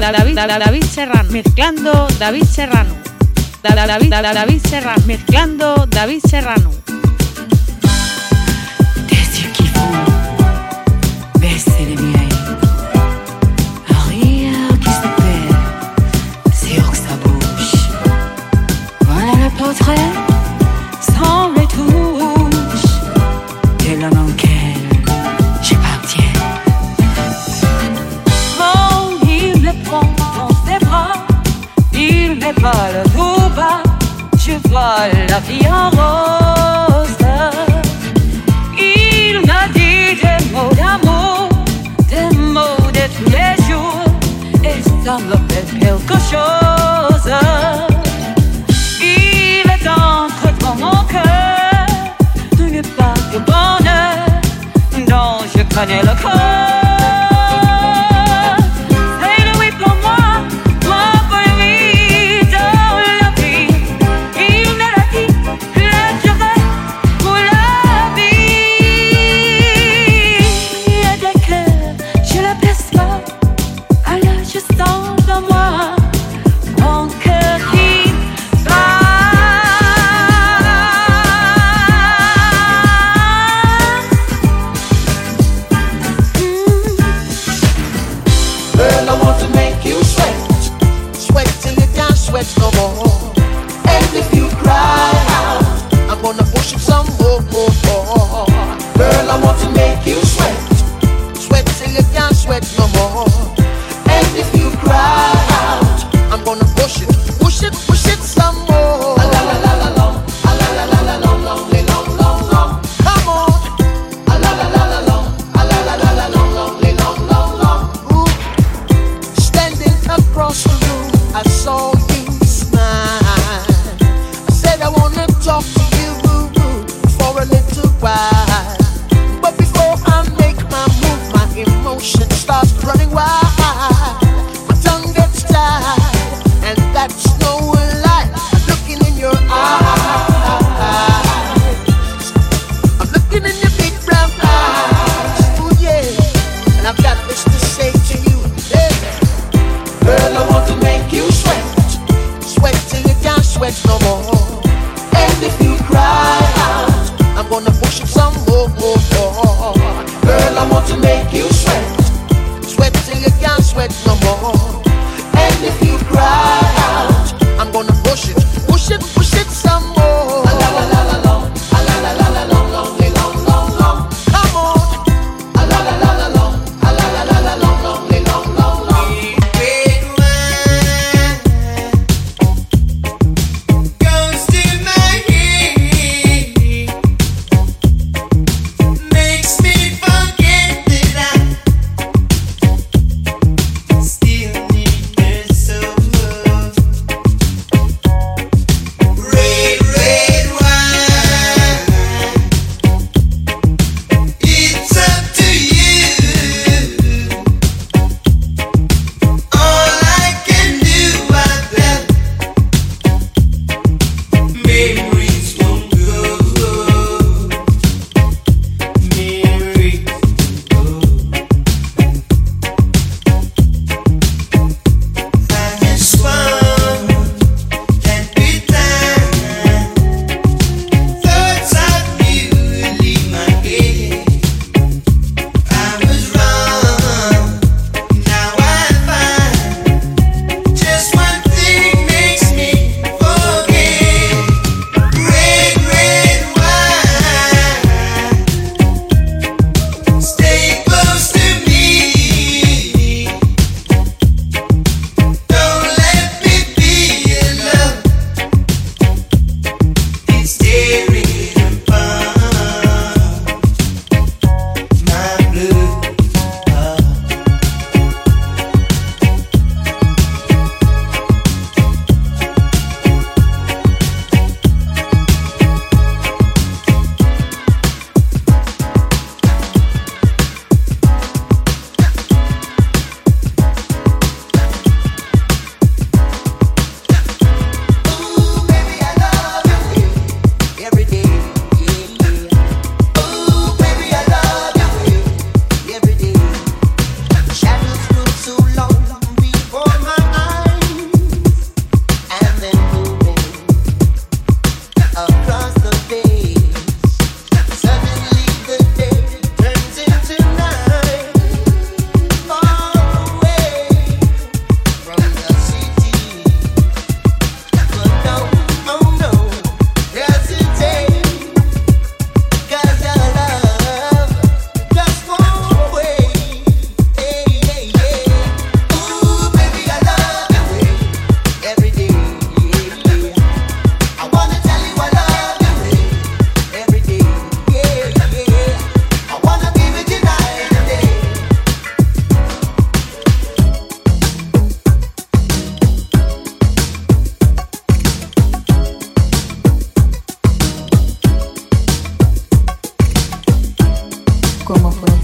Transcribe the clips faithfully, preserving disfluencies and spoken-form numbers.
David, David Serrano, mezclando David Serrano. David, David Serrano, mezclando David Serrano. Des yeux qui font baisser les miens, un rire qui se perd sur sa bouche. Voilà le portrait sans retouche de l'homme auquel j'appartiens. Oh, il me prend dans ses bras, il me parle tout bas, je vois la vie en rose. Il m'a dit des mots d'amour, des mots de tous les jours, et ça me fait quelque chose. Il est entré dans mon cœur une part de bonheur dont je connais le cœur. No more. And if you cry out, I'm gonna push it some more. Girl, I want to make you sweat, sweat till you can't sweat no more. And if you cry out, I'm gonna push it, push it, push it some more. A la la la la long, a la la la la long, long, long, long, long. Come on. A la la la la long, a la la la la long, long, long, long, long. Ooh. Standing across the room, I saw you. Talk to you for a little while, but before I make my move, my emotion starts running wild. My tongue gets tied, and that's no lie. I'm looking in your eyes, I'm looking in your big brown eyes. Ooh yeah, and I've got this to say to you, yeah. Girl, I want to make you sweat, sweat till you can't sweat no more. And if you cry out, I'm gonna push it some more, more, more. Girl, I want to make you sweat, sweat till you can't sweat no more. And if you cry out, I'm gonna push it, push it, push it some more. A la la la la long, a la la la la long, long, long, long, long. Come on. A la la la la long, a la la la la long, long, long, long, long.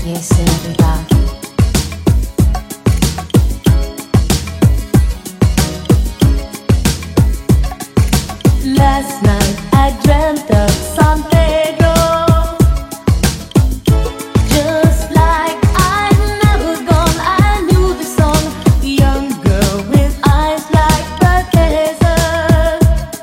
nadie se va. Last night I dreamt of San Pedro, just like I'd never gone. I knew the song, young girl with eyes like the desert.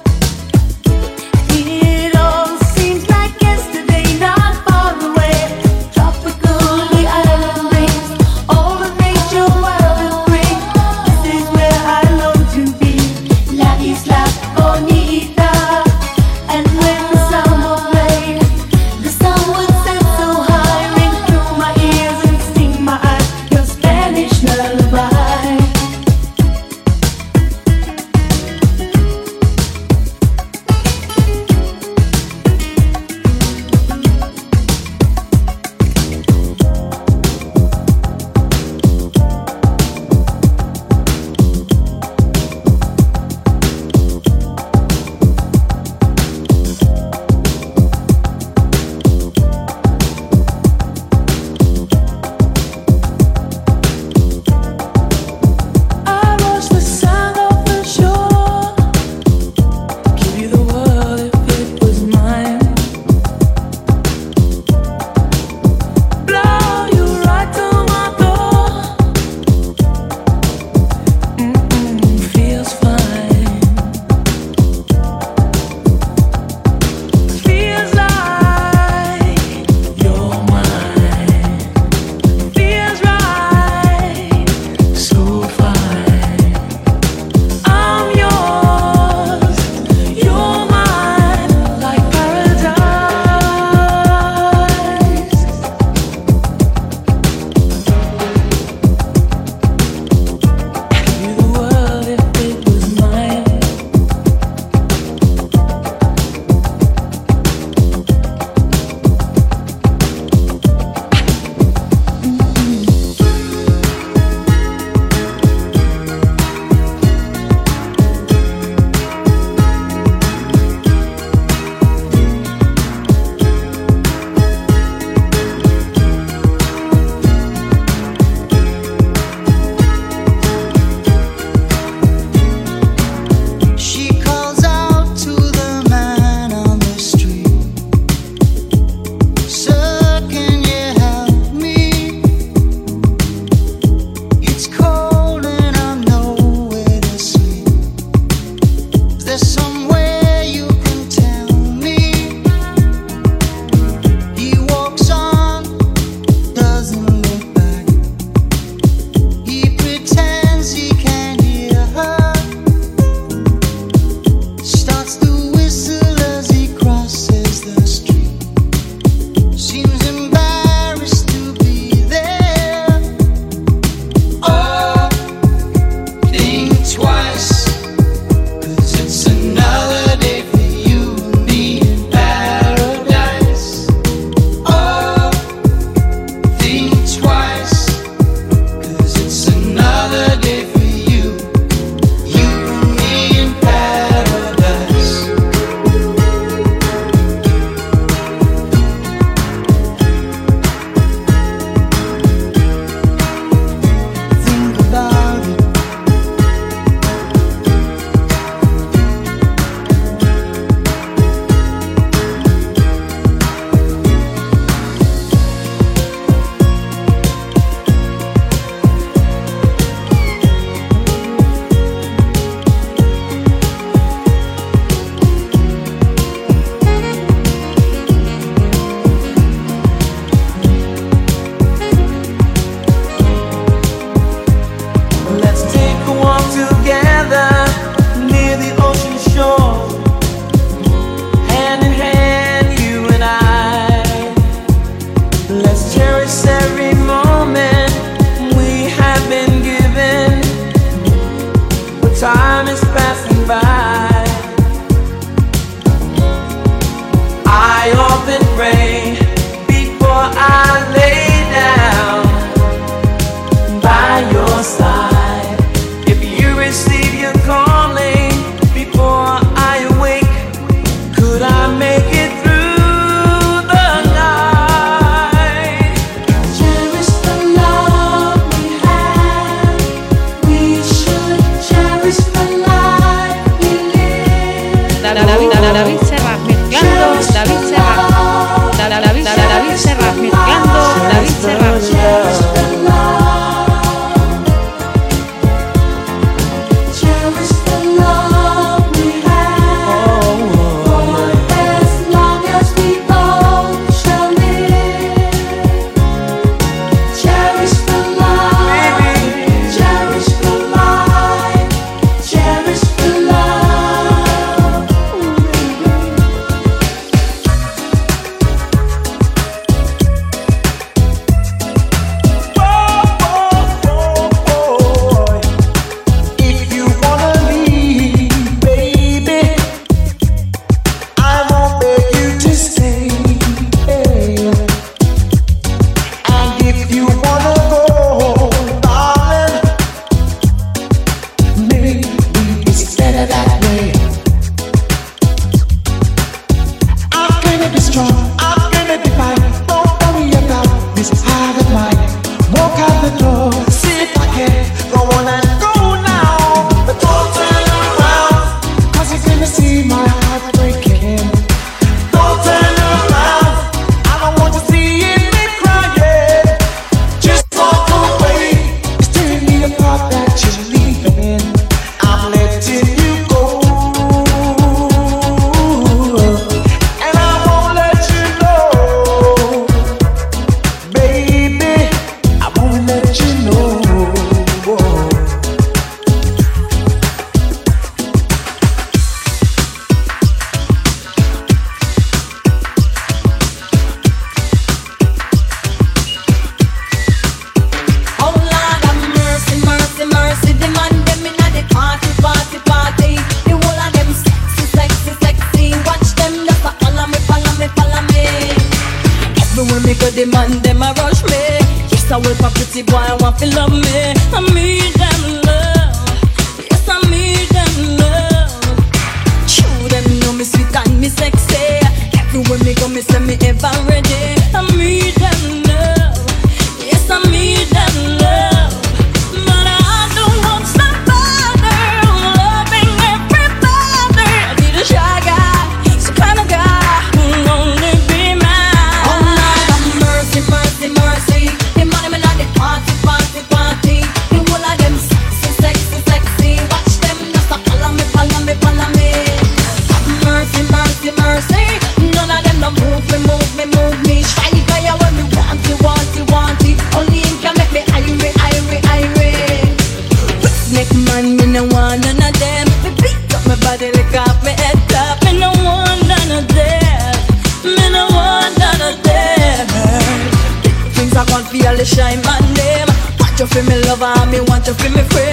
It all seems like yesterday, not far away. Tropical, the island rings, all of nature wild and free. This is where I long to be, La Isla Bonita. And when the summer played, the sun would set so high, ring through my ears and sting my eyes, your Spanish lullaby. I watch the sand off the shore, give you the world if it was mine. Blow you right to my door. Mm-mm, feels fine. Feels like you're mine. Feels right, so fine. I'm yours, you're mine, like paradise. Give you the world if it was mine. She calls out to the man on the street, "Sir, can you help me? It's cold and I'm nowhere to sleep. Is there somewhere you can tell me?" He walks on, doesn't look back. He pretends he can't hear her, starts to whistle as he crosses the street. Seems embarrassed to be there. Oh, think twice, 'cause it's a want to love me. I need them love. Yes, I need them love. True, them know me sweet and me sexy. Everywhere me go, me say me ever ready. I need them love. Yes, I need them love. But I don't want somebody loving everybody. I need a shy guy, some kind of guy who'll only be mine. Oh Lord, have mercy, mercy, mercy. Him and him like the party, party, party. The whole of them sexy, sexy, sexy. Watch them just a follow me, follow me, follow me. Have mercy, mercy, mercy. None of them no move me, move me, move me. Shy guy when me want it, want it, want it. Only him can make me irie, irie, irie. Neck man, me no want none of them. Me beat up my body, lick off my head top. Me no want none of them. Me no want none of them. Things I can't feel the shine my name. Want you feel me lover, me want you feel me free.